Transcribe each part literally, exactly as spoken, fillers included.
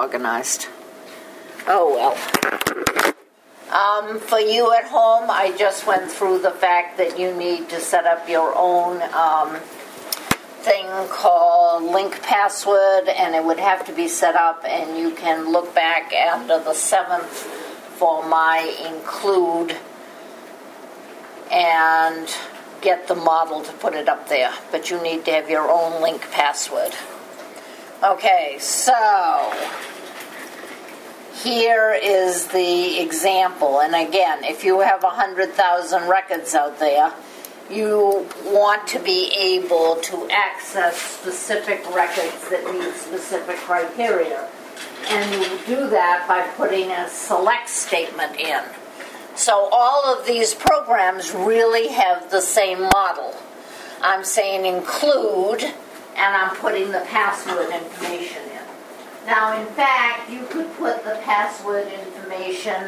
organized. Oh, well. Um, for you at home, I just went through the fact that you need to set up your own um, thing called link password, and it would have to be set up, and you can look back after the seventh for my include and get the model to put it up there. But you need to have your own link password. Okay, so here is the example. And again, if you have one hundred thousand records out there, you want to be able to access specific records that meet specific criteria. And you do that by putting a select statement in. So all of these programs really have the same model. I'm saying include, and I'm putting the password information in. Now, in fact, you could put the password information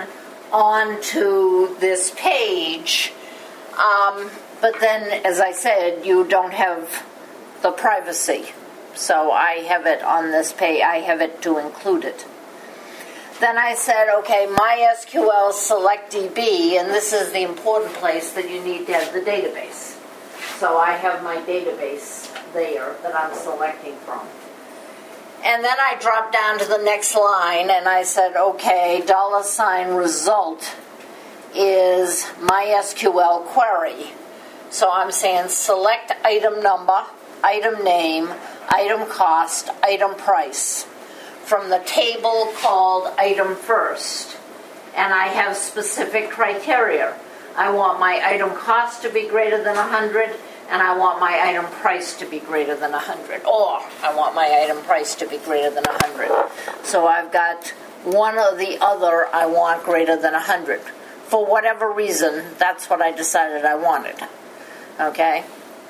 onto this page, um, but then, as I said, you don't have the privacy. So I have it on this page. I have it to include it. Then I said, okay, MySQL select D B, and this is the important place that you need to have the database. So I have my database there that I'm selecting from. And then I dropped down to the next line, and I said, okay, dollar sign result is MySQL query. So I'm saying select item number, item name, item cost, item price from the table called item first. And I have specific criteria. I want my item cost to be greater than one hundred, and I want my item price to be greater than one hundred. Or I want my item price to be greater than one hundred. So I've got one or the other I want greater than one hundred. For whatever reason, that's what I decided I wanted. Okay?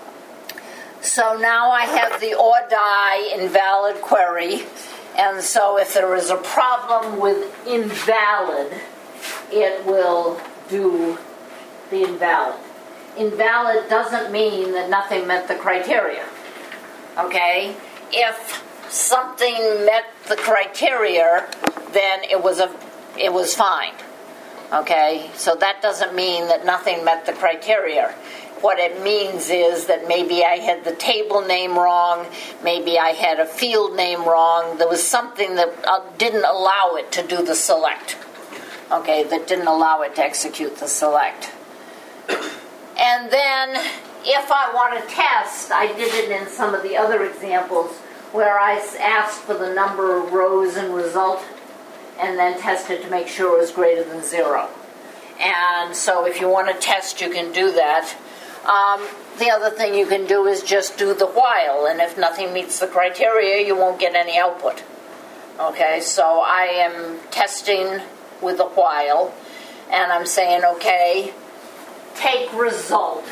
So now I have the or die invalid query. And so if there is a problem with invalid, it will do the invalid. Invalid doesn't mean that nothing met the criteria. Okay? If something met the criteria, then it was a it was fine. Okay? So that doesn't mean that nothing met the criteria. What it means is that maybe I had the table name wrong, maybe I had a field name wrong, there was something that uh, didn't allow it to do the select. Okay, that didn't allow it to execute the select. And then, if I want to test, I did it in some of the other examples where I asked for the number of rows in result and then tested to make sure it was greater than zero. And so if you want to test, you can do that. Um, the other thing you can do is just do the while, and if nothing meets the criteria, you won't get any output. Okay, so I am testing with the while, and I'm saying, okay, take result,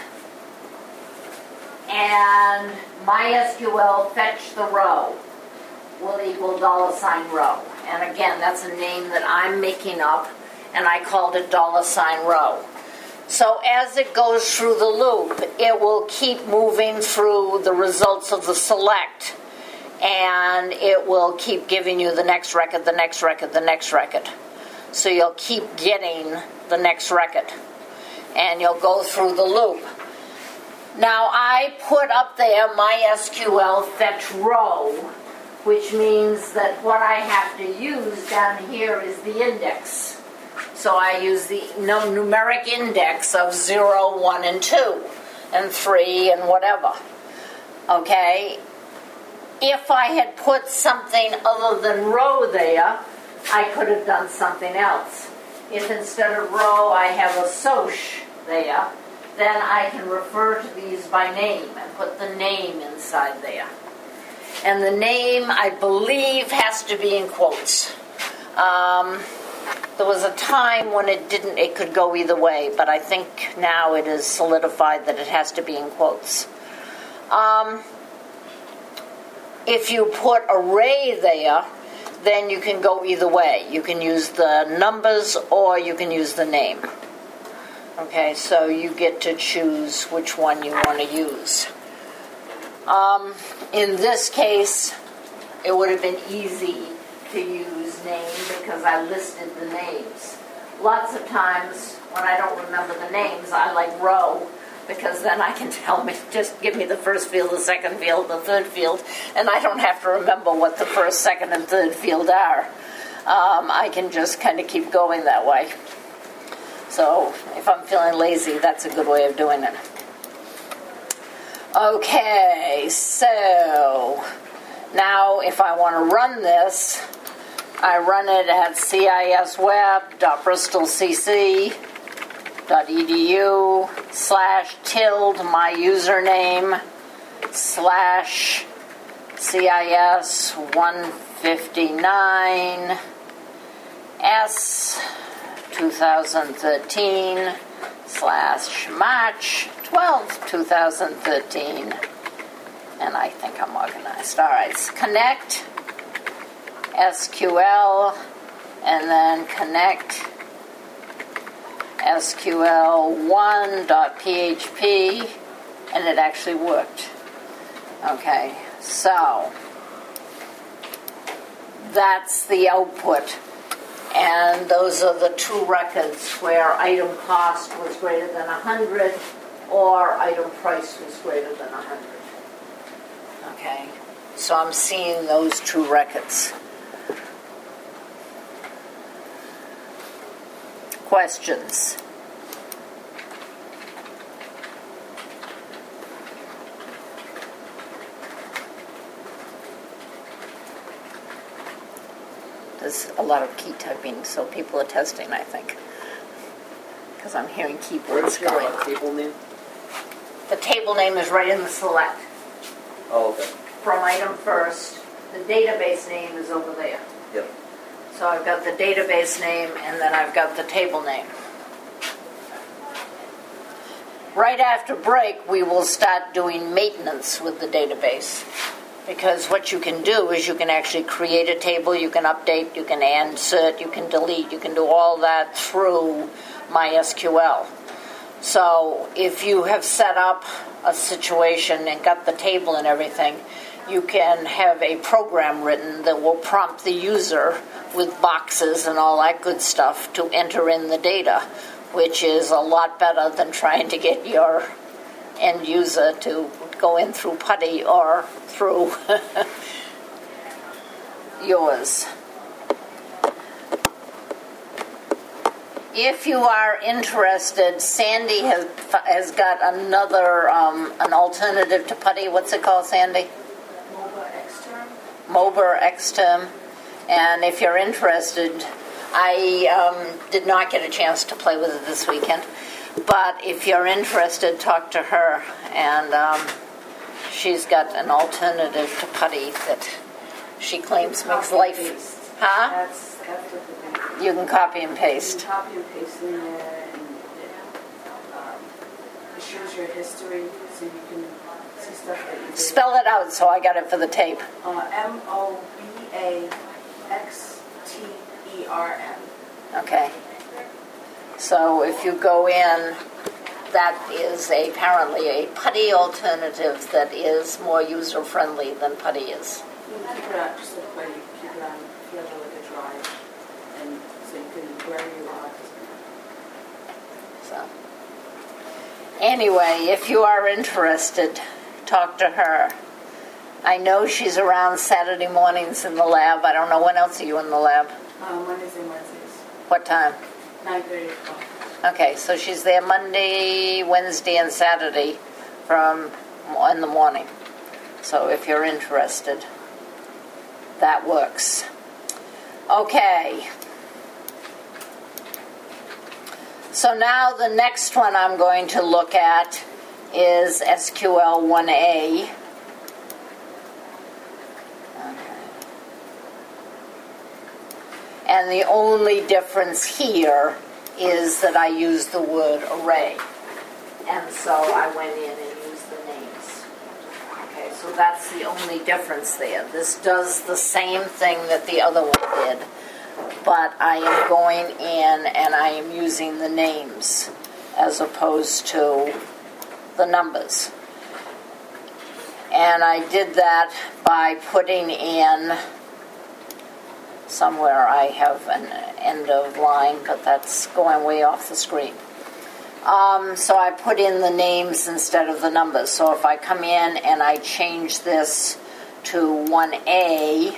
and MySQL fetch the row will equal dollar sign row. And again, that's a name that I'm making up, and I called it dollar sign row. So as it goes through the loop, it will keep moving through the results of the select, and it will keep giving you the next record, the next record, the next record. So you'll keep getting the next record, and you'll go through the loop. Now I put up there MySQL fetch row, which means that what I have to use down here is the index. So I use the numeric index of zero, one, and two, and three, and whatever. Okay? If I had put something other than row there, I could have done something else. If instead of row I have a soc there, then I can refer to these by name and put the name inside there. And the name, I believe, has to be in quotes. Um... There was a time when it didn't, it could go either way, but I think now it is solidified that it has to be in quotes. Um, if you put array there, then you can go either way. You can use the numbers or you can use the name. Okay, so you get to choose which one you want to use. Um, in this case, it would have been easy to use name because I listed the names. Lots of times when I don't remember the names, I like row, because then I can tell me, just give me the first field, the second field, the third field, and I don't have to remember what the first, second, and third field are. Um, I can just kind of keep going that way. So if I'm feeling lazy, that's a good way of doing it. Okay, so now if I want to run this, I run it at cisweb dot bristol c c dot e d u slash tilde my username slash cis one fifty-nine s twenty thirteen slash March twelfth, twenty thirteen. And I think I'm organized. All right, so connect S Q L and then connect S Q L one dot p h p, and it actually worked. Okay, so that's the output. And those are the two records where item cost was greater than one hundred or item price was greater than one hundred. Okay, so I'm seeing those two records. Questions? There's a lot of key typing, so people are testing, I think. Because I'm hearing keyboards going. What's your uh, table name? The table name is right in the select. Oh, okay. From item first. The database name is over there. Yep. So I've got the database name and then I've got the table name. Right after break, we will start doing maintenance with the database. Because what you can do is you can actually create a table, you can update, you can insert, you can delete, you can do all that through MySQL. So if you have set up a situation and got the table and everything, you can have a program written that will prompt the user with boxes and all that good stuff to enter in the data, which is a lot better than trying to get your end user to go in through PuTTY or through yours. If you are interested, Sandy has has got another um, an alternative to PuTTY. What's it called, Sandy? MOBA Xterm. MOBA Xterm. And if you're interested, I um, did not get a chance to play with it this weekend. But if you're interested, talk to her. And um, she's got an alternative to PuTTY that she claims makes life. Huh? That's, that's what the thing. You can copy and You paste. can copy and paste in there, and it, um, it shows your history, so you can see stuff that you did. Spell it out so I got it for the tape. Uh, M O B A X T E R M. Okay. So if you go in, that is a, apparently a PuTTY alternative that is more user-friendly than PuTTY is. You can keep it on, just like where you keep it on, if you have like a drive, and so you can, wherever you are. So, anyway, if you are interested, talk to her. I know she's around Saturday mornings in the lab. I don't know, when else are you in the lab? Um, Mondays and Wednesdays, What time? nine thirty to twelve. Okay, so she's there Monday, Wednesday, and Saturday from in the morning. So if you're interested, that works. Okay. So now the next one I'm going to look at is S Q L one A. And the only difference here is that I use the word array. And so I went in and used the names. Okay, so that's the only difference there. This does the same thing that the other one did, but I am going in and I am using the names as opposed to the numbers. And I did that by putting in somewhere I have an end of line, but that's going way off the screen. Um, so I put in the names instead of the numbers. So if I come in and I change this to one A,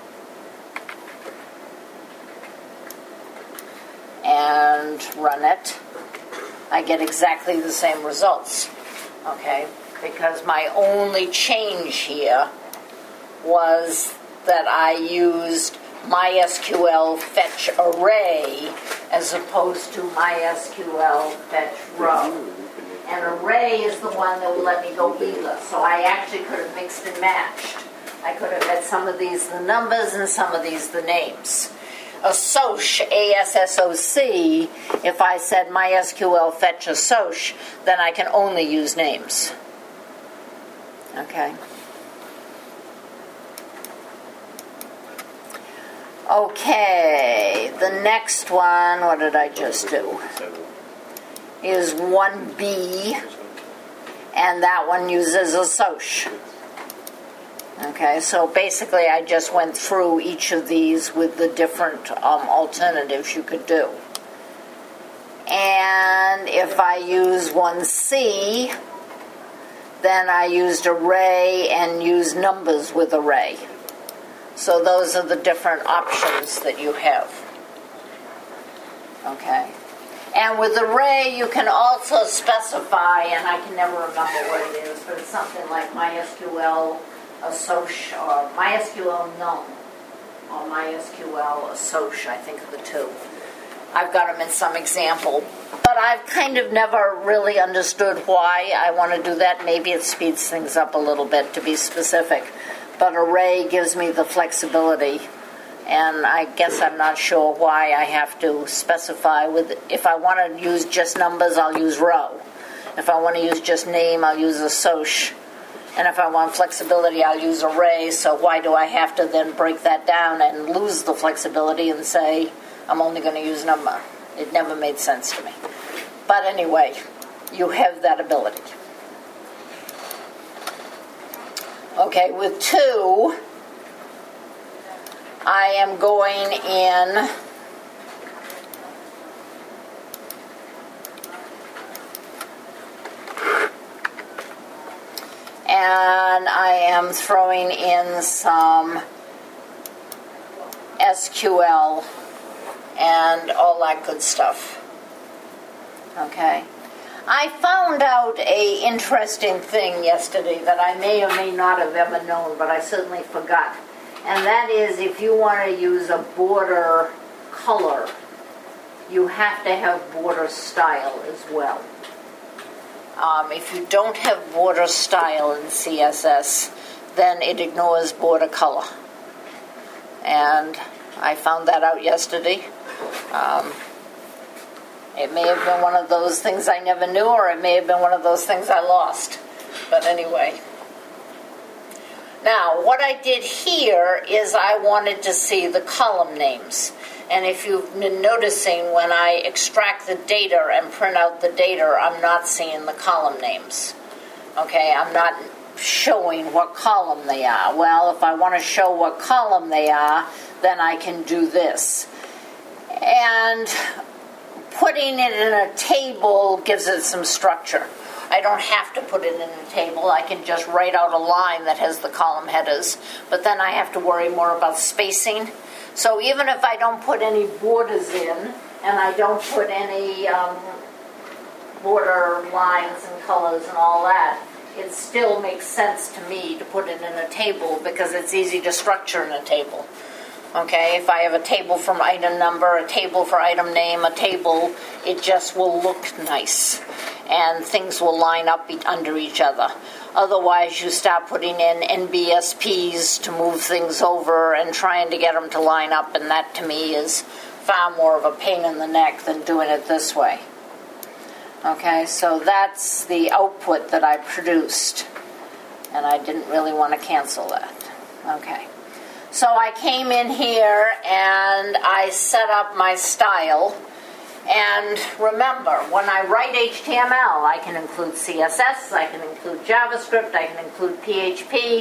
and run it, I get exactly the same results, okay? Because my only change here was that I used MySQL fetch array as opposed to MySQL fetch row. And array is the one that will let me go either. So I actually could have mixed and matched. I could have had some of these the numbers and some of these the names. Assoc, A S S O C, if I said MySQL fetch assoc, then I can only use names. Okay. Okay, the next one, what did I just do? Is one B, and that one uses assoc. Okay, so basically I just went through each of these with the different um, alternatives you could do. And if I use one C, then I used array and used numbers with array. So those are the different options that you have. Okay. And with array, you can also specify, and I can never remember what it is, but it's something like MySQL assoc, or MySQL num, or MySQL assoc, I think of the two. I've got them in some example, but I've kind of never really understood why I want to do that. Maybe it speeds things up a little bit to be specific, but array gives me the flexibility, and I guess I'm not sure why I have to specify with, if I want to use just numbers, I'll use row. If I want to use just name, I'll use assoc. And if I want flexibility, I'll use array. So why do I have to then break that down and lose the flexibility and say I'm only going to use number? It never made sense to me. But anyway, you have that ability. Okay, with two, I am going in and I am throwing in some S Q L and all that good stuff. Okay. I found out a interesting thing yesterday that I may or may not have ever known, but I certainly forgot. And that is, if you want to use a border color, you have to have border style as well. Um, if you don't have border style in C S S, then it ignores border color. And I found that out yesterday. Um, it may have been one of those things I never knew, or it may have been one of those things I lost. But anyway. Now, what I did here is I wanted to see the column names. And if you've been noticing, when I extract the data and print out the data, I'm not seeing the column names. Okay, I'm not showing what column they are. Well, if I want to show what column they are, then I can do this. And putting it in a table gives it some structure. I don't have to put it in a table. I can just write out a line that has the column headers. But then I have to worry more about spacing. So even if I don't put any borders in, and I don't put any um, border lines and colors and all that, it still makes sense to me to put it in a table because it's easy to structure in a table. Okay, if I have a table from item number, a table for item name, a table, it just will look nice. And things will line up under each other. Otherwise, you start putting in N B S Ps to move things over and trying to get them to line up, and that to me is far more of a pain in the neck than doing it this way. Okay, so that's the output that I produced, and I didn't really want to cancel that. Okay, so I came in here and I set up my style. And remember, when I write H T M L, I can include C S S, I can include JavaScript, I can include P H P,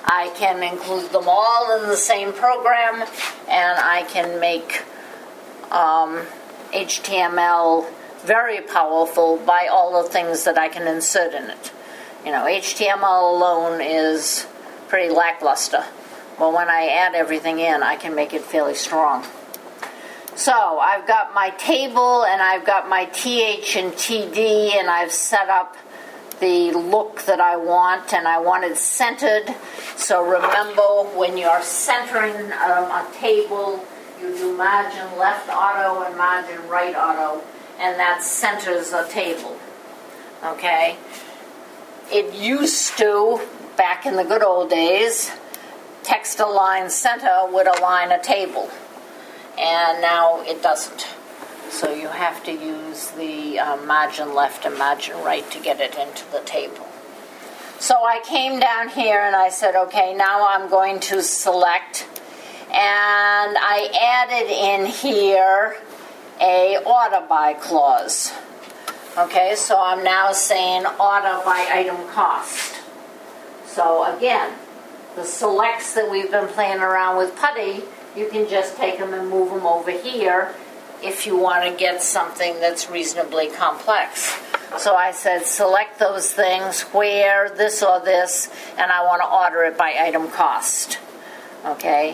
I can include them all in the same program, and I can make um, H T M L very powerful by all the things that I can insert in it. You know, H T M L alone is pretty lackluster. But when I add everything in, I can make it fairly strong. So I've got my table and I've got my T H and T D, and I've set up the look that I want, and I want it centered. So remember, when you're centering um, a table, you do margin left auto and margin right auto, and that centers a table. Okay? It used to, back in the good old days, text align center would align a table, and now it doesn't. So you have to use the uh, margin left and margin right to get it into the table. So I came down here and I said, okay, now I'm going to select, and I added in here a order by clause. Okay, so I'm now saying order by item cost. So again, the selects that we've been playing around with PuTTY, you can just take them and move them over here if you want to get something that's reasonably complex. So I said select those things where this or this, and I want to order it by item cost. Okay?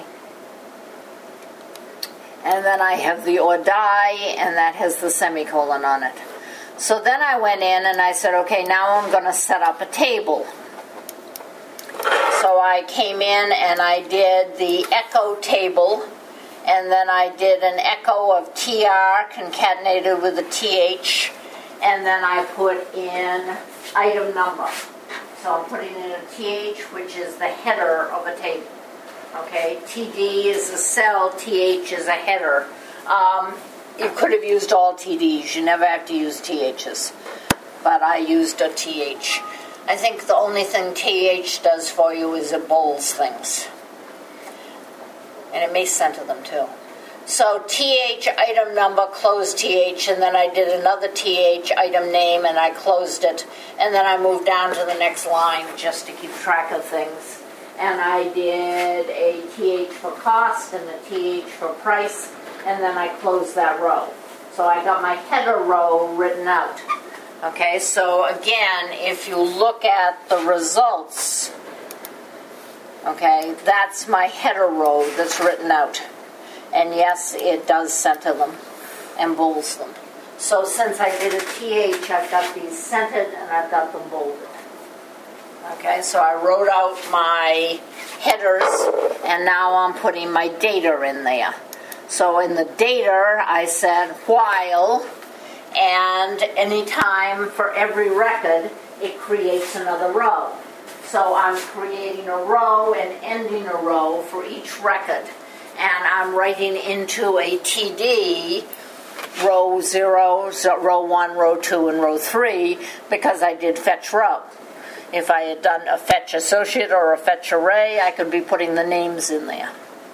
And then I have the or die, and that has the semicolon on it. So then I went in and I said, okay, now I'm going to set up a table. So I came in and I did the echo table, and then I did an echo of T R concatenated with a T H, and then I put in item number. So I'm putting in a T H, which is the header of a table. Okay, T D is a cell, T H is a header. Um, you could have used all T Ds. You never have to use T Hs. But I used a T H. I think the only thing T H does for you is it bolds things. And it may center them too. So T H item number, close T H, and then I did another T H item name and I closed it. And then I moved down to the next line just to keep track of things. And I did a T H for cost and a T H for price, and then I closed that row. So I got my header row written out. Okay, so again, if you look at the results, okay, that's my header row that's written out. And yes, it does center them and bolds them. So since I did a T H, I've got these centered and I've got them bolded. Okay, so I wrote out my headers, and now I'm putting my data in there. So in the data, I said while, and anytime for every record, it creates another row. So I'm creating a row and ending a row for each record. And I'm writing into a T D row zero, so row one, row two, and row three, because I did fetch row. If I had done a fetch associate or a fetch array, I could be putting the names in there.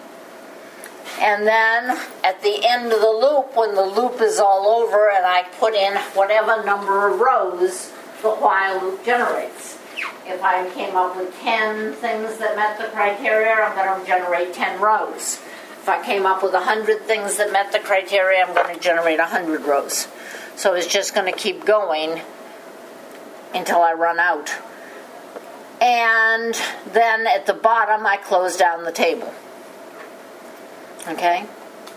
And then at the end of the loop, when the loop is all over and I put in whatever number of rows the while loop generates. If I came up with ten things that met the criteria, I'm going to generate ten rows. If I came up with one hundred things that met the criteria, I'm going to generate one hundred rows. So it's just going to keep going until I run out. And then at the bottom, I close down the table. Okay?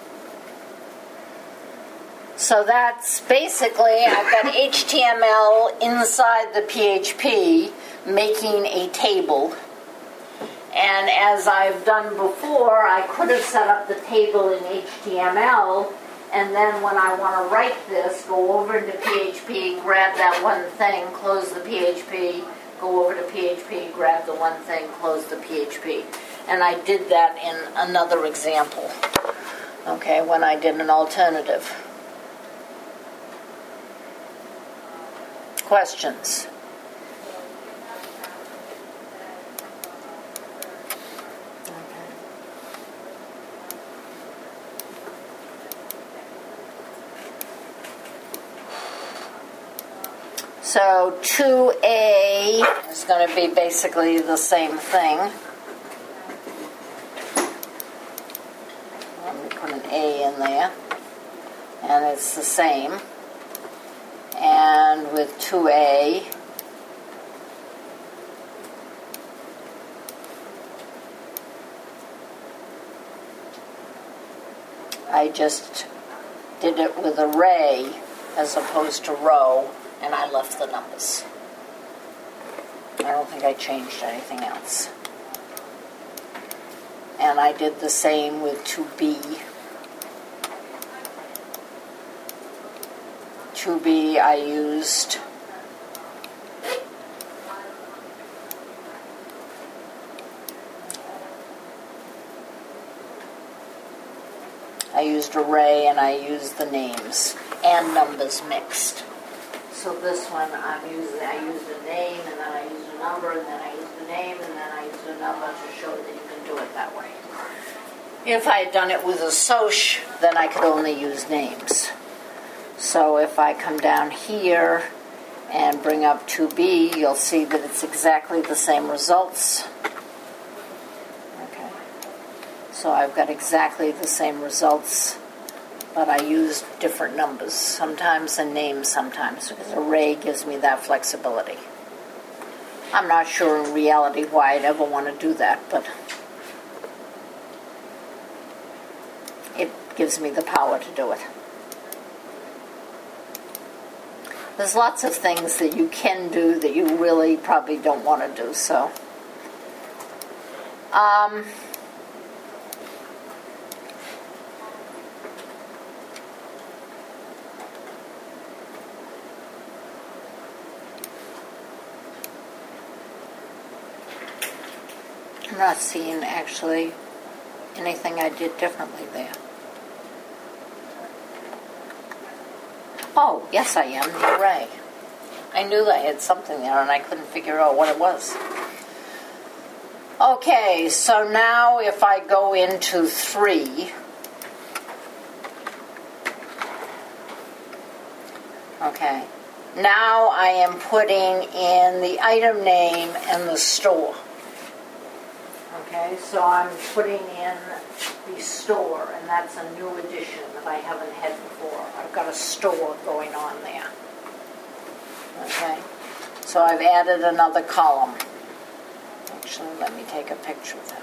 So that's basically, I've got H T M L inside the P H P making a table. And as I've done before, I could have set up the table in H T M L, and then when I want to write this, go over into P H P, grab that one thing, close the P H P, go over to P H P, grab the one thing, close the P H P. And I did that in another example, okay, when I did an alternative. Questions? So two A is going to be basically the same thing. in there, and it's the same. And with two A, I just did it with array as opposed to row, and I left the numbers. I don't think I changed anything else. And I did the same with two B. two B I used I used array, and I used the names and numbers mixed. So this one I'm using, I used a name, and then I used a number, and then I used a name, and then I used a number to show that you can do it that way. If I had done it with a soch, then I could only use names. So if I come down here and bring up two B, you'll see that it's exactly the same results. Okay. So I've got exactly the same results, but I used different numbers, sometimes and names sometimes, because array gives me that flexibility. I'm not sure in reality why I'd ever want to do that, but it gives me the power to do it. There's lots of things that you can do that you really probably don't want to do, so. Um, I'm not seeing actually anything I did differently there. Oh, yes I am, the array. I knew I had something there and I couldn't figure out what it was. Okay, so now if I go into three, okay, now I am putting in the item name and the store. Okay, so I'm putting in the store, and that's a new addition that I haven't had before. I've got a store going on there. Okay, so I've added another column. Actually, let me take a picture of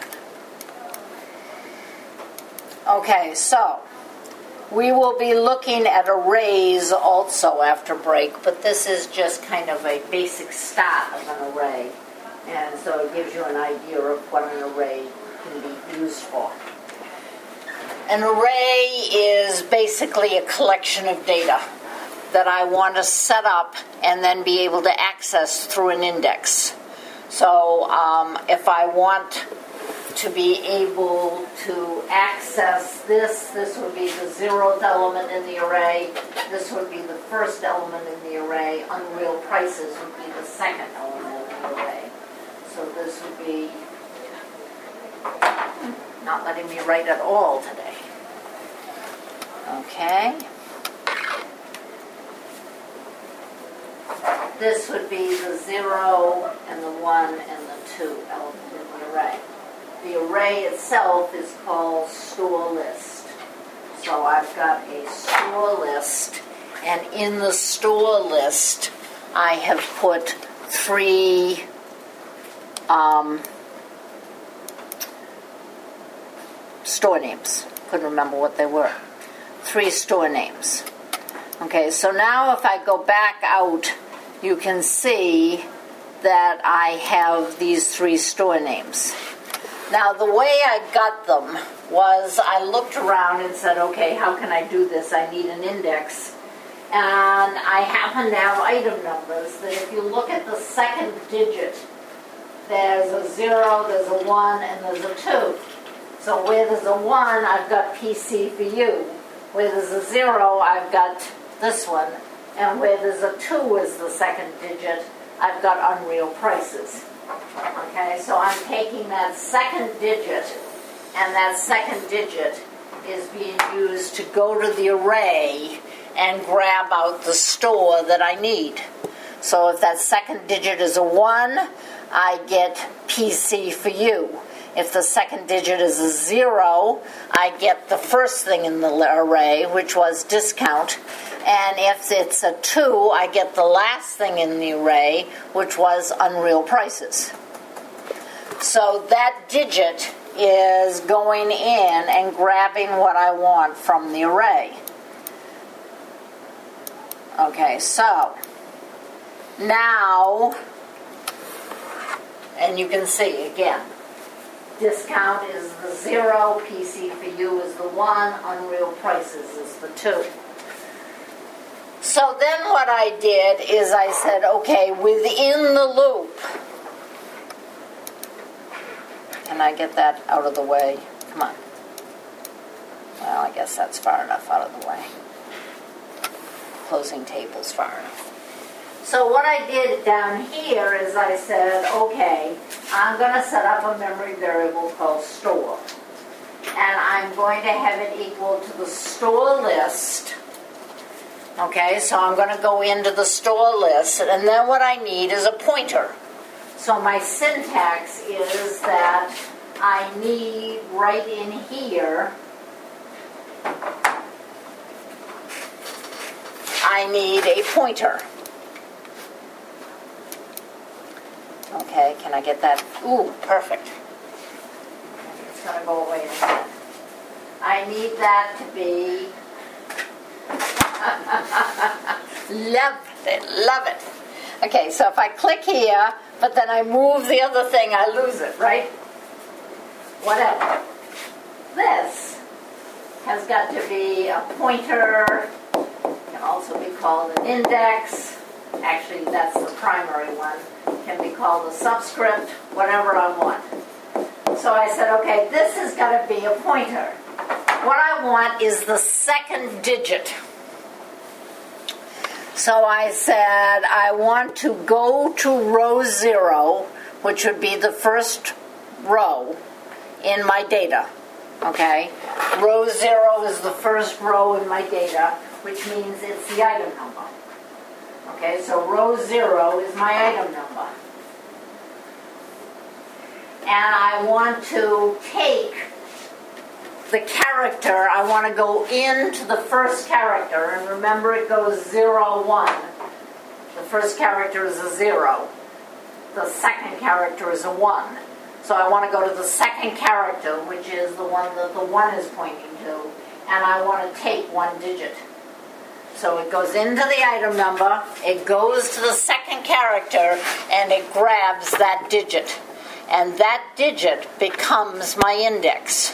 that. Okay, so we will be looking at arrays also after break, but this is just kind of a basic start of an array. And so it gives you an idea of what an array can be used for. An array is basically a collection of data that I want to set up and then be able to access through an index. So um, if I want to be able to access this, this would be the zeroth element in the array. This would be the first element in the array. Unreal prices would be the second element in the array. So this would be not letting me write at all today. Okay. This would be the zero and the one and the two element in the array. The array itself is called store list. So I've got a store list, and in the store list I have put three Um, store names. Couldn't remember what they were. Three store names. Okay, so now if I go back out, you can see that I have these three store names. Now, the way I got them was I looked around and said, okay, how can I do this? I need an index. And I happen to have item numbers that if you look at the second digit, there's a zero, there's a one, and there's a two. So where there's a one, I've got P C for you. Where there's a zero, I've got this one. And where there's a two is the second digit, I've got unreal prices. Okay, so I'm taking that second digit, and that second digit is being used to go to the array and grab out the store that I need. So if that second digit is a one, I get P C for you. If the second digit is a zero, I get the first thing in the array, which was discount. And if it's a two, I get the last thing in the array, which was unreal prices. So that digit is going in and grabbing what I want from the array. Okay, so now, and you can see again, discount is the zero, P C for you is the one, unreal prices is the two. So then what I did is I said, okay, within the loop, can I get that out of the way? Come on. Well, I guess that's far enough out of the way. Closing table's far enough. So what I did down here is I said, okay, I'm going to set up a memory variable called store. And I'm going to have it equal to the store list. Okay, so I'm going to go into the store list, and then what I need is a pointer. So my syntax is that I need right in here, I need a pointer. Okay, can I get that? Ooh, perfect. It's going to go away in a minute. I need that to be love it, love it. Okay, so if I click here, but then I move the other thing, I lose it, right? Whatever. This has got to be a pointer, can also be called an index. Actually, that's the primary one. Can be called a subscript, whatever I want. So I said, okay, this has got to be a pointer. What I want is the second digit. So I said, I want to go to row zero, which would be the first row in my data. Okay? Row zero is the first row in my data, which means it's the item number. Okay, so row zero is my item number. And I want to take the character, I want to go into the first character, and remember it goes zero, one. The first character is a zero. The second character is a one. So I want to go to the second character, which is the one that the one is pointing to, and I want to take one digit. So it goes into the item number, it goes to the second character, and it grabs that digit. And that digit becomes my index.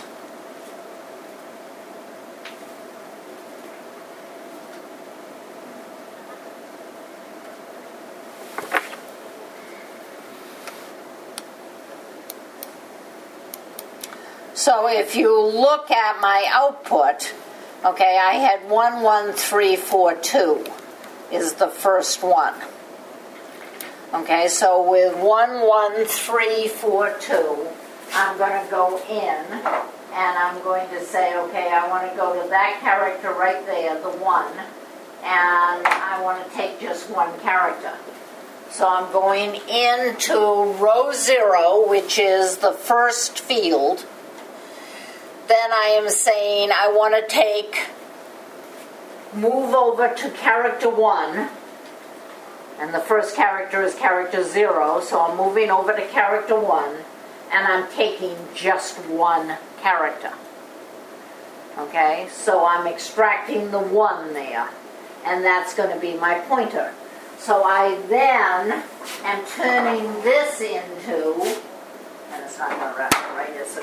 So if you look at my output, okay, I had one one three four two is the first one. Okay, so with one one three four two, I'm going to go in and I'm going to say, okay, I want to go to that character right there, the one, and I want to take just one character. So I'm going into row zero, which is the first field. Then I am saying I want to take, move over to character one, and the first character is character zero, so I'm moving over to character one, and I'm taking just one character. Okay, so I'm extracting the one there, and that's going to be my pointer. So I then am turning this into, and it's not going to wrap it right, is it?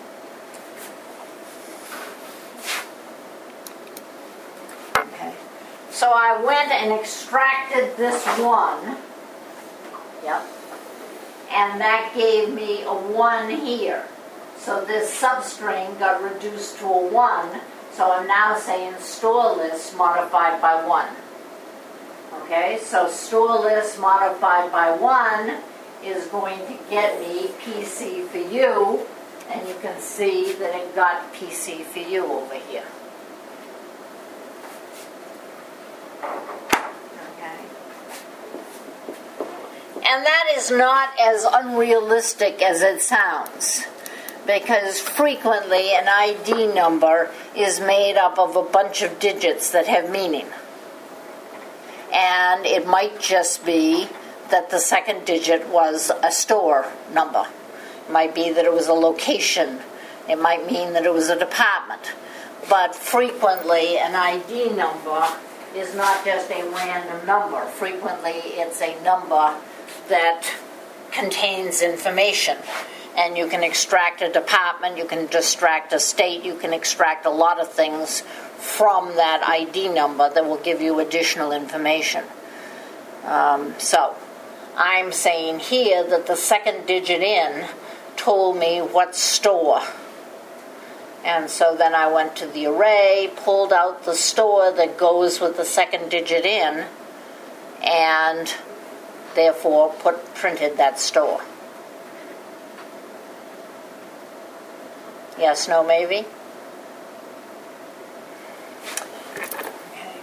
So I went and extracted this one, yep, and that gave me a one here. So this substring got reduced to a one, so I'm now saying store list modified by one. Okay, so store list modified by one is going to get me P C for you, and you can see that it got P C for you over here. And that is not as unrealistic as it sounds. because frequently an I D number is made up of a bunch of digits that have meaning. And it might just be that the second digit was a store number. It might be that it was a location. It might mean that it was a department. But frequently an I D number is not just a random number. Frequently it's a number that contains information. And you can extract a department, you can extract a state, you can extract a lot of things from that I D number that will give you additional information. Um, so, I'm saying here that the second digit in told me what store. And so then I went to the array, pulled out the store that goes with the second digit in, and therefore put printed that store. Yes, no, maybe? Okay.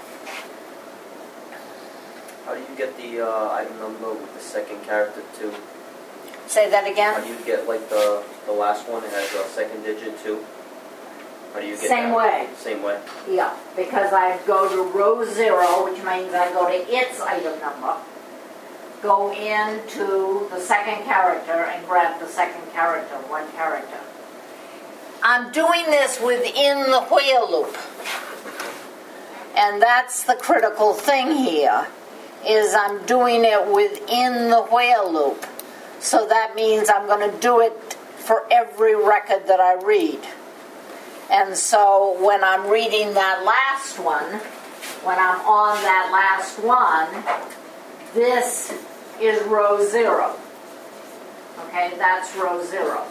How do you get the uh, item number with the second character too? Say that How again? do you get like the the last one? It has a second digit too. How do you get Same that? way. Same way. Yeah, because I go to row zero, which means I go to its item number, go into the second character and grab the second character, one character. I'm doing this within the where loop. And that's the critical thing here, is I'm doing it within the where loop. So that means I'm going to do it for every record that I read. And so when I'm reading that last one, when I'm on that last one, this is row zero. Okay, that's row zero.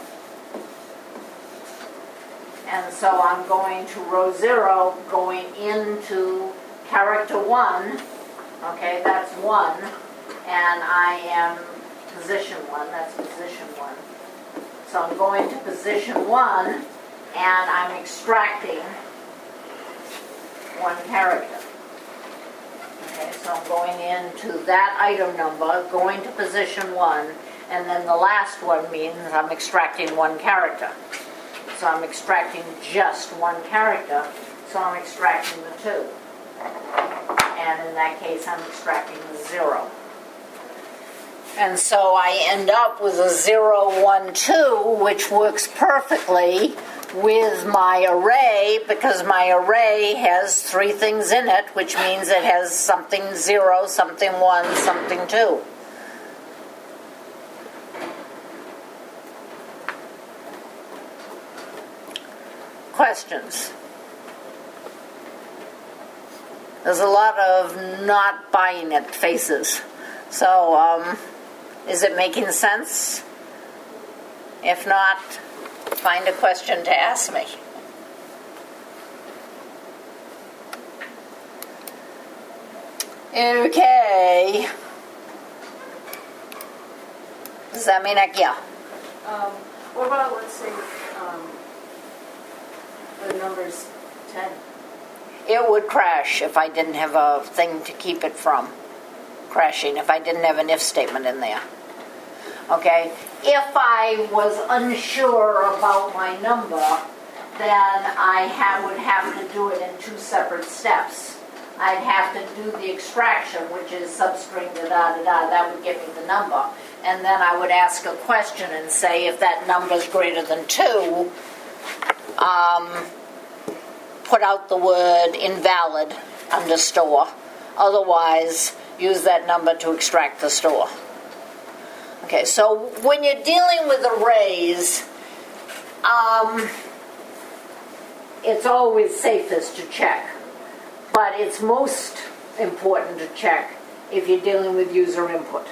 And so I'm going to row zero, going into character one. Okay, that's one. And I am position one, that's position one. So I'm going to position one, and I'm extracting one character. Okay, so I'm going into that item number, going to position one, and then the last one means I'm extracting one character. So I'm extracting just one character, so I'm extracting the two. And in that case, I'm extracting the zero. And so I end up with a zero, one, two, which works perfectly with my array, because my array has three things in it, which means it has something zero, something one, something two. Questions? There's a lot of not buying it faces. So, um, is it making sense? If not, find a question to ask me. Okay. Does that mean like, yeah? Um, what about, let's say, um, the number's ten? It would crash if I didn't have a thing to keep it from crashing, if I didn't have an if statement in there. Okay? If I was unsure about my number, then I ha- would have to do it in two separate steps. I'd have to do the extraction, which is substring da da da da, that would give me the number. And then I would ask a question and say, if that number is greater than two, um, put out the word invalid under store. Otherwise, use that number to extract the store. Okay, so when you're dealing with arrays, um, it's always safest to check. But it's most important to check if you're dealing with user input.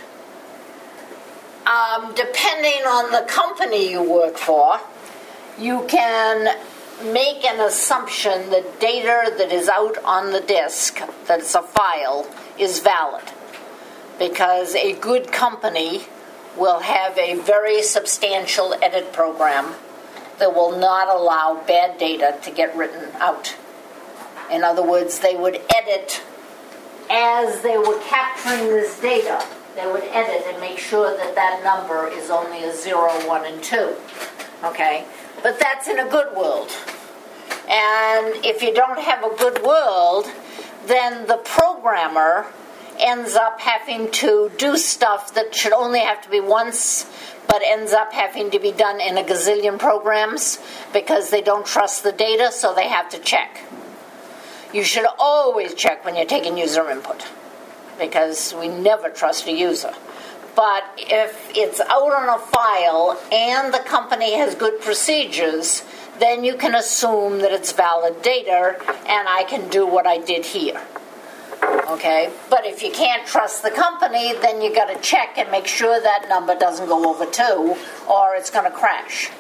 Um, depending on the company you work for, you can make an assumption that data that is out on the disk, that's a file, is valid. Because a good company will have a very substantial edit program that will not allow bad data to get written out. In other words, they would edit as they were capturing this data. They would edit and make sure that that number is only a zero, one, and two. Okay? But that's in a good world. And if you don't have a good world, then the programmer ends up having to do stuff that should only have to be once, but ends up having to be done in a gazillion programs because they don't trust the data, so they have to check. You should always check when you're taking user input, because we never trust a user. But if it's out on a file and the company has good procedures, then you can assume that it's valid data and I can do what I did here. Okay? But if you can't trust the company, then you got to check and make sure that number doesn't go over two or it's going to crash.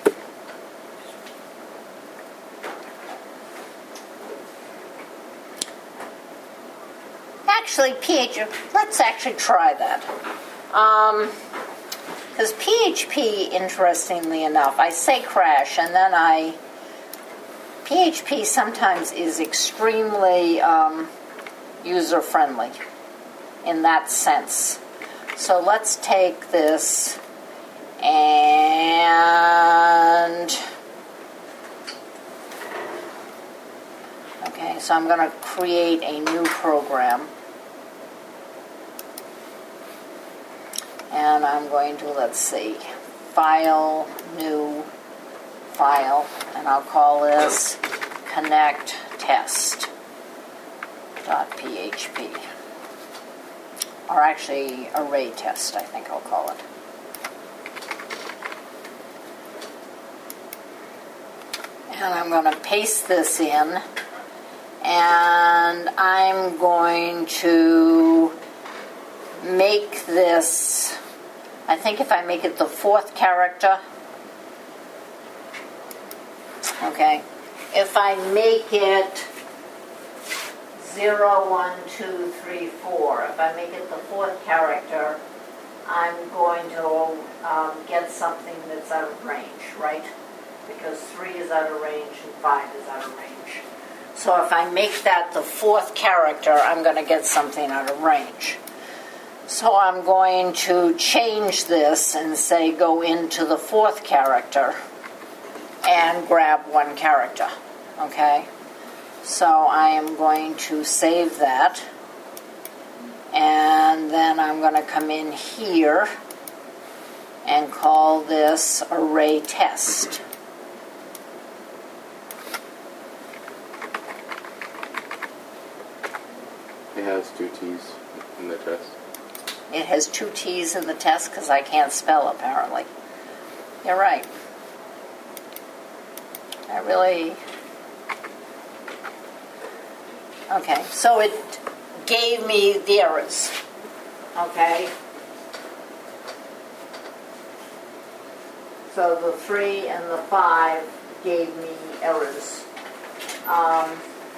Actually, P H P, let's actually try that. Um, because P H P, interestingly enough, I say crash, and then I, P H P sometimes is extremely um, user-friendly in that sense. So let's take this and, okay, so I'm going to create a new program. And I'm going to, let's see, file, new file, and I'll call this connect test dot P H P. Or actually, array test, I think I'll call it. And I'm going to paste this in, and I'm going to make this, I think if I make it the fourth character, okay, if I make it zero, one, two, three, four, if I make it the fourth character, I'm going to um, get something that's out of range, right? Because three is out of range and five is out of range. So if I make that the fourth character, I'm going to get something out of range. So I'm going to change this and say go into the fourth character and grab one character, okay? So I am going to save that, and then I'm going to come in here and call this array test. It has two T's in the test. It has two T's in the test because I can't spell, apparently. You're right. I really... Okay, so it gave me the errors. Okay? So the three and the five gave me errors. Um...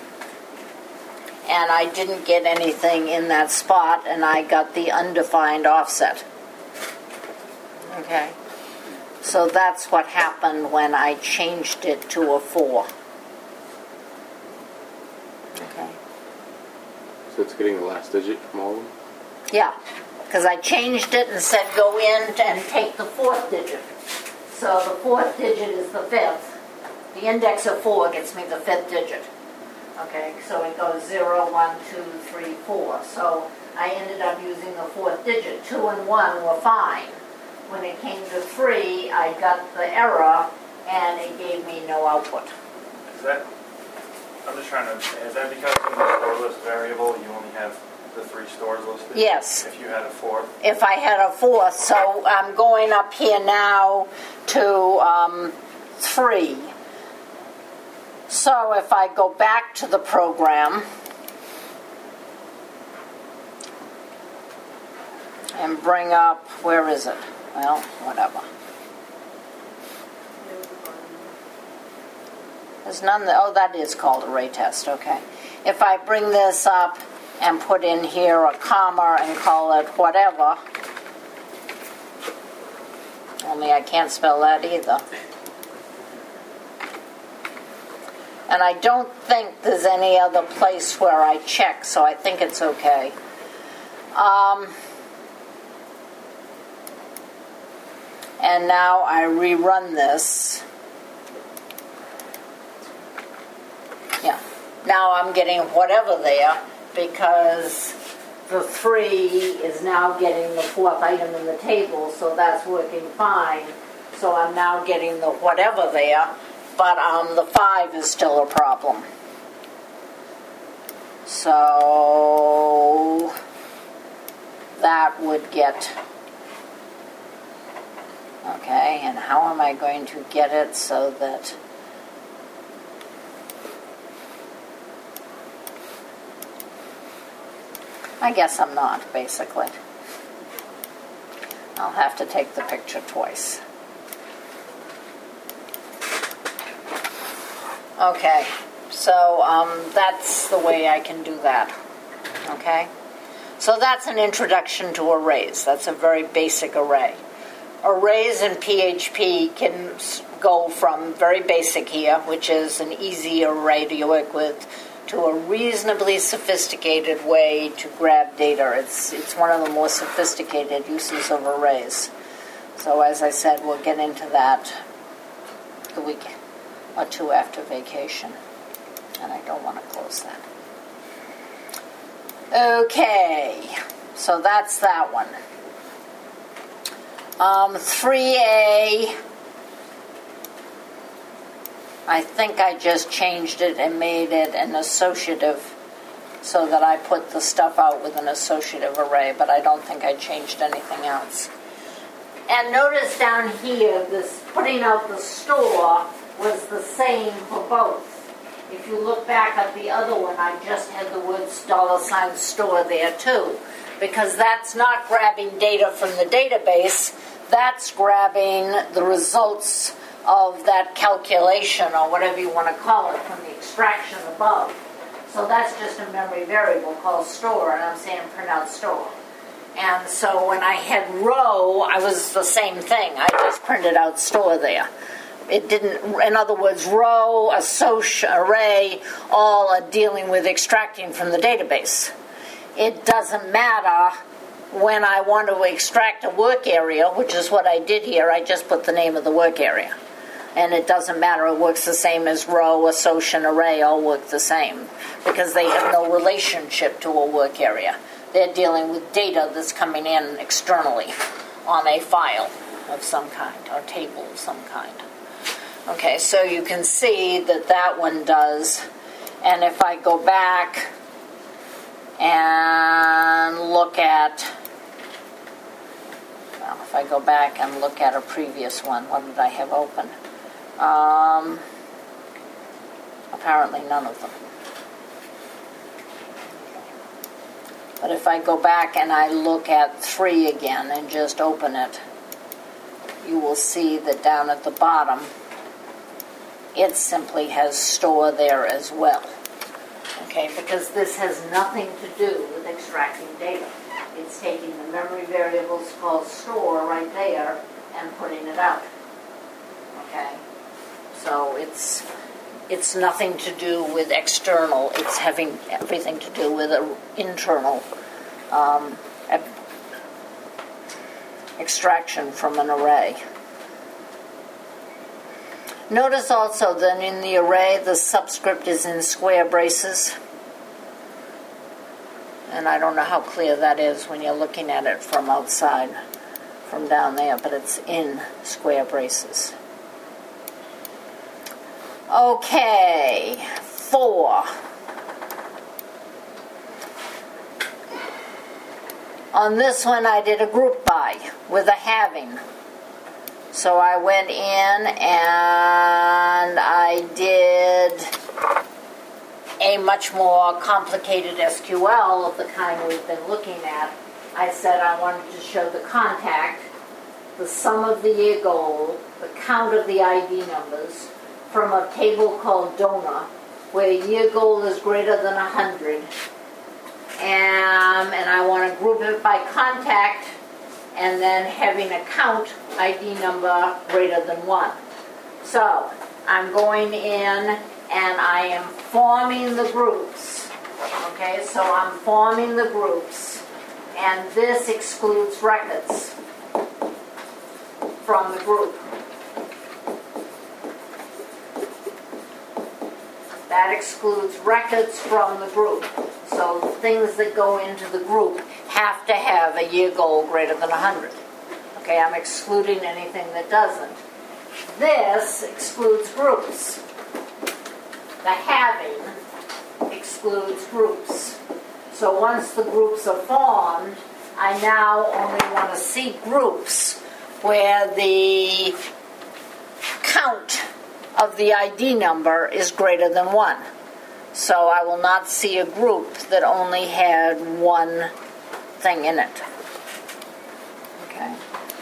And I didn't get anything in that spot, and I got the undefined offset. Okay. So that's what happened when I changed it to a four. Okay. So it's getting the last digit from all of them? Yeah, because I changed it and said go in and take the fourth digit. So the fourth digit is the fifth. The index of four gets me the fifth digit. Okay, so it goes zero, one, two, three, four. So I ended up using the fourth digit. Two and one were fine. When it came to three, I got the error, and it gave me no output. Is that, I'm just trying to, is that because in the store list variable, you only have the three stores listed? Yes. If you had a fourth? If I had a fourth, so I'm going up here now to um, three. So if I go back to the program and bring up, where is it? Well, whatever. There's none, that, oh, that is called array test, okay. If I bring this up and put in here a comma and call it whatever, only I can't spell that either. And I don't think there's any other place where I check, so I think it's okay. Um, and now I rerun this. Yeah. Now I'm getting whatever there because the three is now getting the fourth item in the table, so that's working fine. So I'm now getting the whatever there, but um, the five is still a problem. So that would get, okay, and how am I going to get it so that I guess I'm not, basically. I'll have to take the picture twice. Okay, so um, that's the way I can do that. Okay? So that's an introduction to arrays. That's a very basic array. Arrays in P H P can go from very basic here, which is an easy array to work with, to a reasonably sophisticated way to grab data. It's it's one of the more sophisticated uses of arrays. So as I said, we'll get into that the week or two after vacation. And I don't want to close that. Okay, so that's that one. Um, three A, I think I just changed it and made it an associative so that I put the stuff out with an associative array, but I don't think I changed anything else. And notice down here, this putting out the store was the same for both. If you look back at the other one, I just had the words dollar sign store there too, because that's not grabbing data from the database, that's grabbing the results of that calculation or whatever you want to call it from the extraction above. So that's just a memory variable called store, and I'm saying print out store. And so when I had row, I was the same thing. I just printed out store there. It didn't, in other words, row, associ, array, all are dealing with extracting from the database. It doesn't matter when I want to extract a work area, which is what I did here. I just put the name of the work area. And it doesn't matter, it works the same as row, associ, and array all work the same because they have no relationship to a work area. They're dealing with data that's coming in externally on a file of some kind or table of some kind. Okay, so you can see that that one does. And if I go back and look at, well, if I go back and look at a previous one, what did I have open? Um, apparently none of them. But if I go back and I look at three again and just open it, you will see that down at the bottom, it simply has store there as well. Okay, because this has nothing to do with extracting data. It's taking the memory variables called store right there and putting it out. Okay, so it's it's nothing to do with external. It's having everything to do with an internal um, extraction from an array. Notice also that in the array, the subscript is in square braces. And I don't know how clear that is when you're looking at it from outside, from down there, but it's in square braces. Okay, four. On this one, I did a group by with a having. So I went in and I did a much more complicated S Q L of the kind we've been looking at. I said I wanted to show the contact, the sum of the year goal, the count of the I D numbers from a table called D O N A, where year goal is greater than one hundred. Um, and I want to group it by contact and then having a count I D number greater than one. So I'm going in and I am forming the groups. Okay, so I'm forming the groups, and this excludes records from the group. That excludes records from the group. So things that go into the group have to have a year goal greater than one hundred. Okay, I'm excluding anything that doesn't. This excludes groups. The having excludes groups. So once the groups are formed, I now only want to see groups where the count of the I D number is greater than one. So I will not see a group that only had one thing in it. Okay.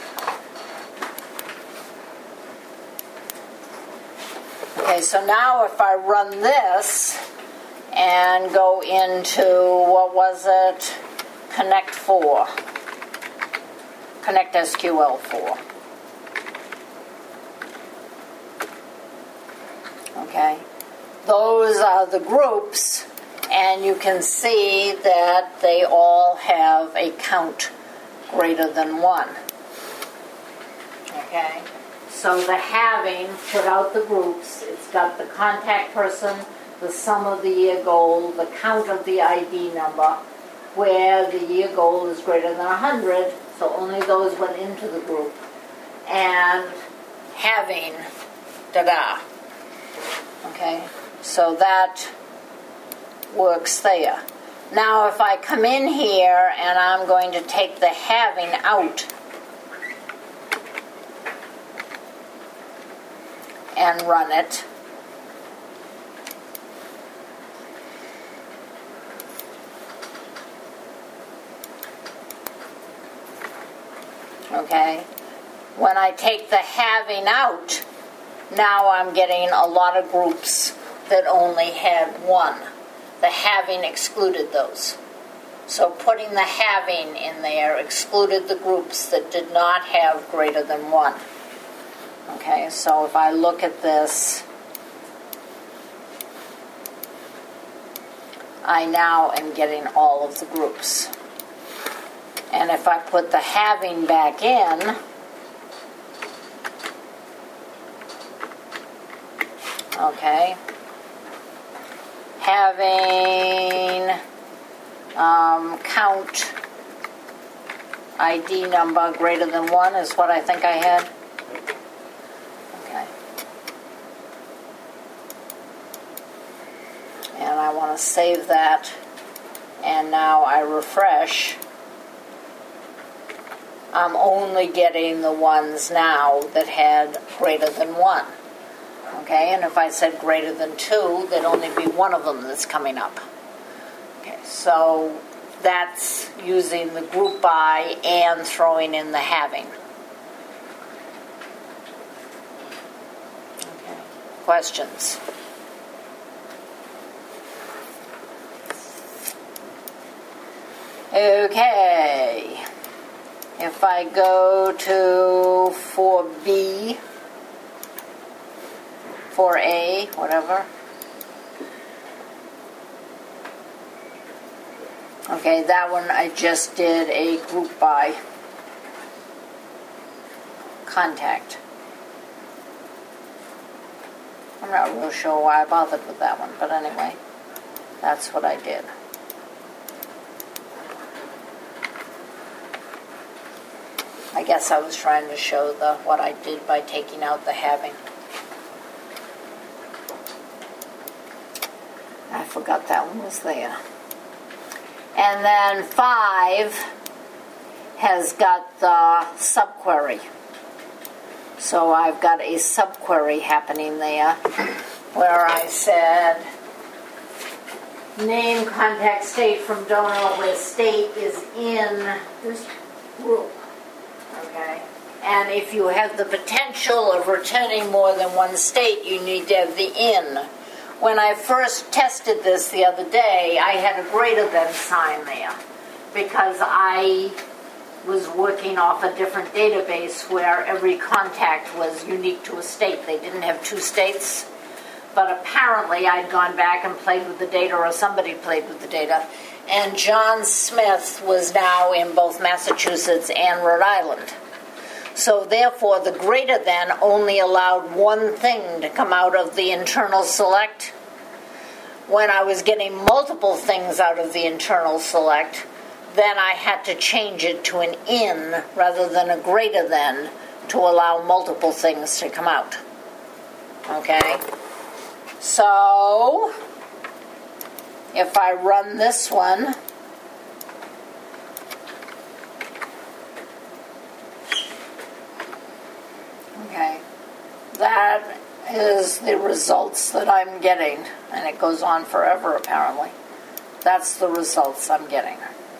Okay, so now if I run this and go into, what was it? Connect four. Connect S Q L four. Okay. Those are the groups, and you can see that they all have a count greater than one. Okay. So the having, put out the groups, it's got the contact person, the sum of the year goal, the count of the I D number, where the year goal is greater than one hundred, so only those went into the group, and having, da-da. Okay, so that works there. Now if I come in here and I'm going to take the having out and run it, okay, when I take the having out, now I'm getting a lot of groups that only had one. The having excluded those. So putting the having in there excluded the groups that did not have greater than one. Okay, so if I look at this, I now am getting all of the groups. And if I put the having back in, okay, having um, count I D number greater than one is what I think I had. Okay. And I want to save that, and now I refresh. I'm only getting the ones now that had greater than one. Okay, and if I said greater than two, there'd only be one of them that's coming up. Okay, so that's using the group by and throwing in the having. Okay, questions? Okay, if I go to four B, four A, whatever. Okay, that one I just did a group by contact. I'm not real sure why I bothered with that one, but anyway, that's what I did. I guess I was trying to show the what I did by taking out the having. I forgot that one was there. And then five has got the subquery. So I've got a subquery happening there where I said name, contact, state from donor, where state is in this group. Okay? And if you have the potential of returning more than one state, you need to have the in. When I first tested this the other day, I had a greater than sign there because I was working off a different database where every contact was unique to a state. They didn't have two states, but apparently I'd gone back and played with the data, or somebody played with the data, and John Smith was now in both Massachusetts and Rhode Island. So therefore, the greater than only allowed one thing to come out of the internal select. when I was getting multiple things out of the internal select, then I had to change it to an in rather than a greater than to allow multiple things to come out. Okay? So, if I run this one, okay, that is the results that I'm getting, and it goes on forever apparently. That's the results I'm getting.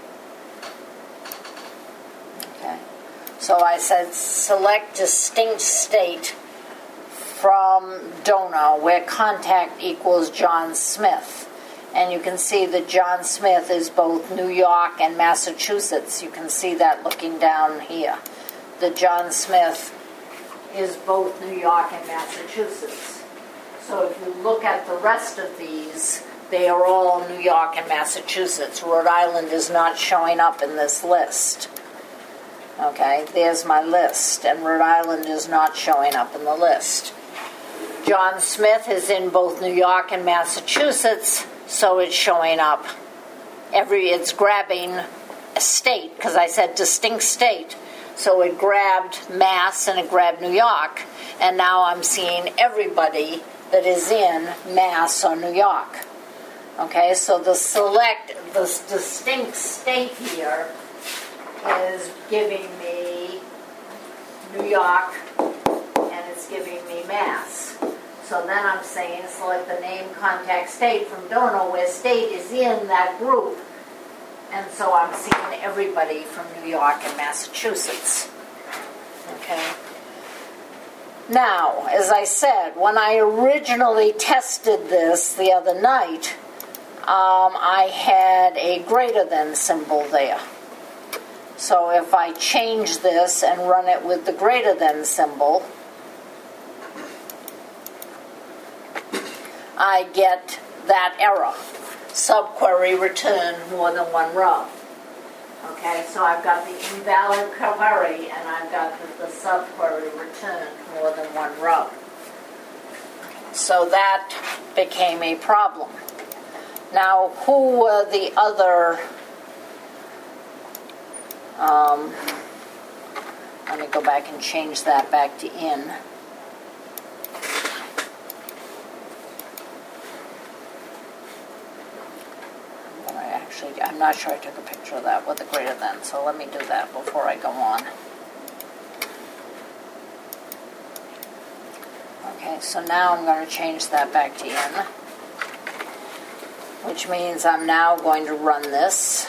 Okay, so I said select distinct state from donor where contact equals John Smith. And you can see that John Smith is both New York and Massachusetts. You can see that looking down here. The John Smith is both New York and Massachusetts. So if you look at the rest of these, they are all New York and Massachusetts. Rhode Island is not showing up in this list. Okay, there's my list, and Rhode Island is not showing up in the list. John Smith is in both New York and Massachusetts, so it's showing up. Every it's grabbing a state, because I said distinct state. So it grabbed Mass and it grabbed New York, and now I'm seeing everybody that is in Mass or New York. Okay, so the select, the distinct state here is giving me New York, and it's giving me Mass. So then I'm saying select the name contact state from donor where state is in that group. And so I'm seeing everybody from New York and Massachusetts. Okay. Now, as I said, when I originally tested this the other night, um, I had a greater than symbol there. So if I change this and run it with the greater than symbol, I get that error. Subquery return more than one row. Okay, so I've got the invalid query and I've got the, the subquery return more than one row. So that became a problem. Now, who were the other... Um, let me go back and change that back to in. Actually, I'm not sure I took a picture of that with the greater than, so let me do that before I go on. Okay, so now I'm going to change that back to in, which means I'm now going to run this.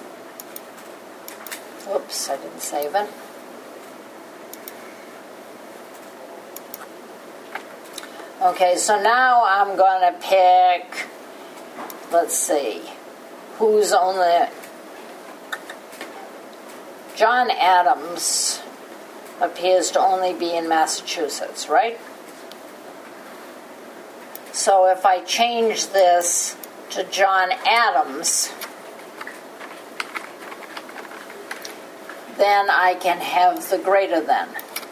Oops, I didn't save it. Okay, so now I'm going to pick, let's see, who's on the... John Adams appears to only be in Massachusetts, right? So if I change this to John Adams, then I can have the greater than.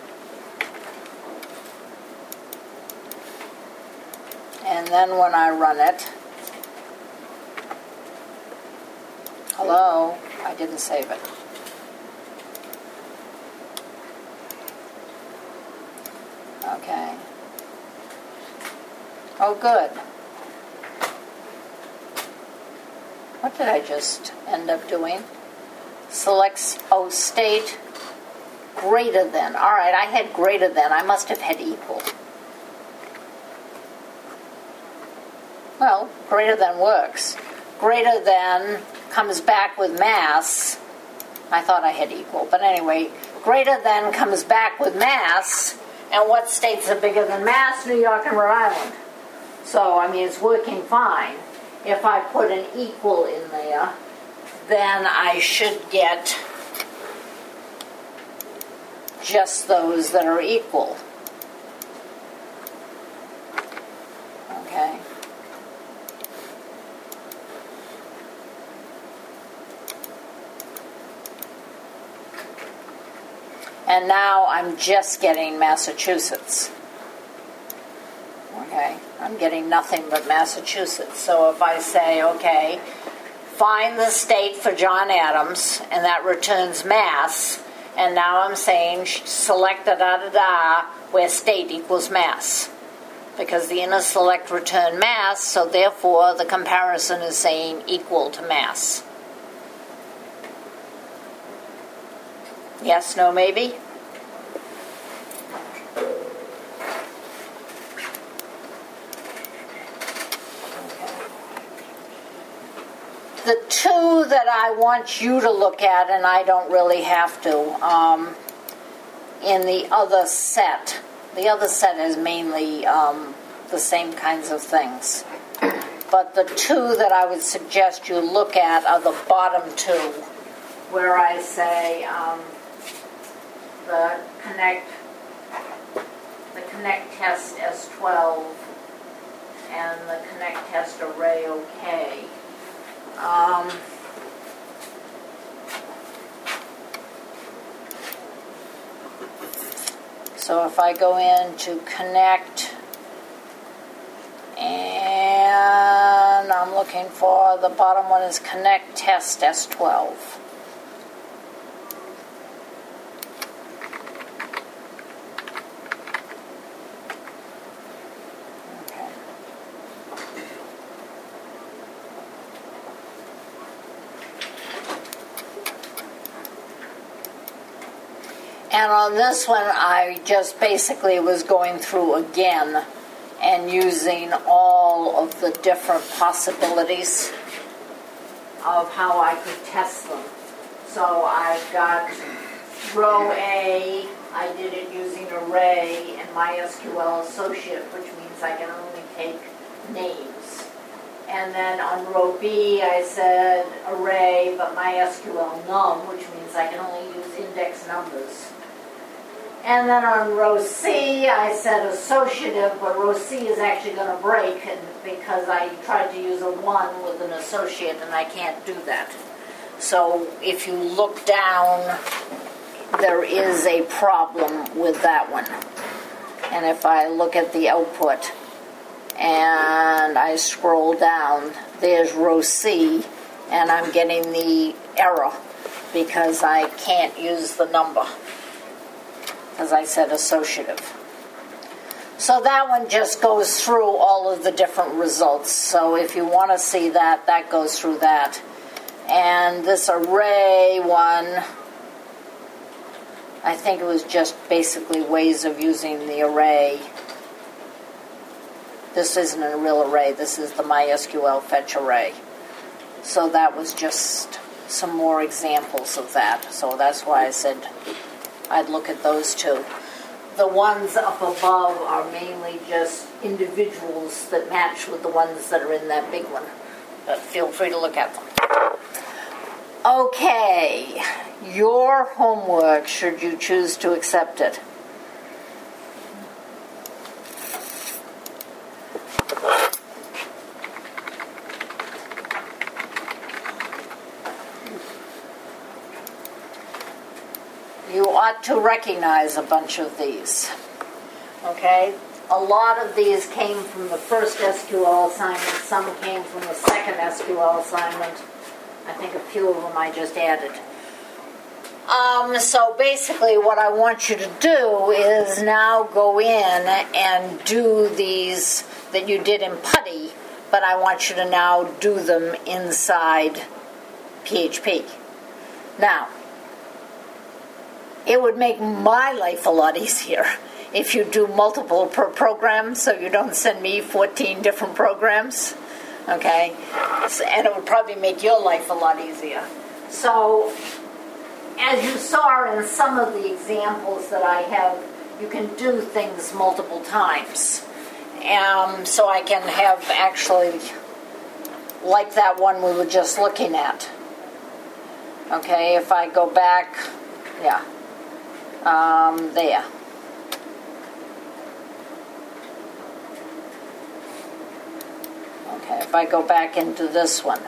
And then when I run it, hello, I didn't save it. Okay. Oh, good. What did I just end up doing? Selects, oh, state greater than. All right, I had greater than. I must have had equal. Well, greater than works. Greater than comes back with mass. I thought I had equal, but anyway, greater than comes back with mass, and what states are bigger than mass? New York and Rhode Island. So, I mean, it's working fine. If I put an equal in there, then I should get just those that are equal. Okay. And now I'm just getting Massachusetts. Okay, I'm getting nothing but Massachusetts. So if I say, okay, find the state for John Adams, and that returns Mass, and now I'm saying select da da da da, where state equals Mass. Because the inner select returned Mass, so therefore the comparison is saying equal to Mass. Yes, no, maybe? The two that I want you to look at, and I don't really have to, um, in the other set. The other set is mainly um, the same kinds of things. But the two that I would suggest you look at are the bottom two, where I say um, the connect, the connect test S twelve and the connect test array OK. Um, so if I go into connect and I'm looking for the bottom one is connect test S twelve. And on this one, I just basically was going through again and using all of the different possibilities of how I could test them. So I've got row A, I did it using array and MySQL associate, which means I can only take names. And then on row B, I said array, but MySQL num, which means I can only use index numbers. And then on row C, I said associative, but row C is actually going to break and because I tried to use a one with an associate, and I can't do that. So if you look down, there is a problem with that one. And if I look at the output and I scroll down, there's row C, and I'm getting the error because I can't use the number. As I said, associative. So that one just goes through all of the different results. So if you want to see that, that goes through that. And this array one, I think it was just basically ways of using the array. This isn't a real array. This is the MySQL fetch array. So that was just some more examples of that. So that's why I said I'd look at those two. The ones up above are mainly just individuals that match with the ones that are in that big one. But feel free to look at them. Okay, your homework, should you choose to accept it. You ought to recognize a bunch of these, okay? A lot of these came from the first S Q L assignment. Some came from the second S Q L assignment. I think a few of them I just added. Um, so basically what I want you to do is now go in and do these that you did in PuTTY, but I want you to now do them inside P H P. Now, it would make my life a lot easier if you do multiple per program, so you don't send me fourteen different programs, okay? So, and it would probably make your life a lot easier. So, as you saw in some of the examples that I have, you can do things multiple times. Um, so I can have actually, like that one we were just looking at. Okay, if I go back, yeah. Um, there. Okay, if I go back into this one,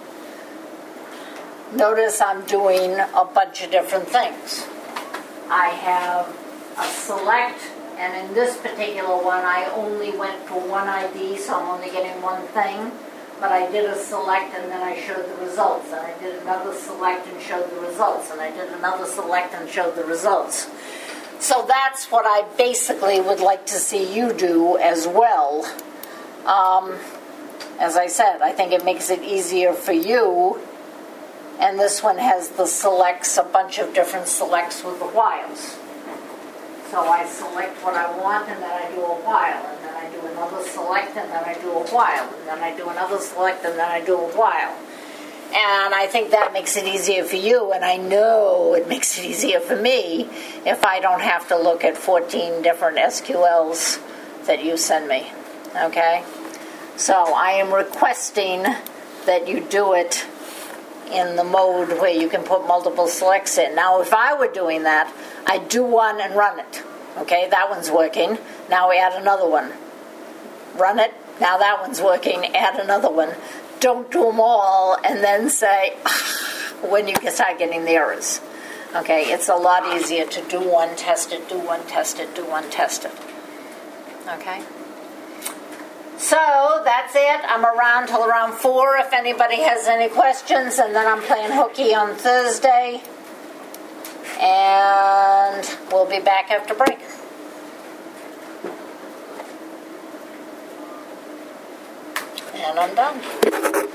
notice I'm doing a bunch of different things. I have a select And in this particular one, I only went for one I D, so I'm only getting one thing. But I did a select and then I showed the results. And I did another select and showed the results. And I did another select and showed the results. So that's what I basically would like to see you do as well. Um, as I said, I think it makes it easier for you. And this one has the selects, a bunch of different selects with the whiles. So I select what I want and then I do a while. And then I do another select and then I do a while. And then I do another select and then I do a while. And I think that makes it easier for you, and I know it makes it easier for me if I don't have to look at fourteen different S Q Ls that you send me, okay? So I am requesting that you do it in the mode where you can put multiple selects in. Now, if I were doing that, I'd do one and run it, okay? That one's working. Now we add another one. Run it. Now that one's working. Add another one. Don't do them all and then say, when you start getting the errors. Okay, it's a lot easier to do one, test it, do one, test it, do one, test it. Okay? So, that's it. I'm around till around four if anybody has any questions, and then I'm playing hooky on Thursday. And we'll be back after break. And I'm done.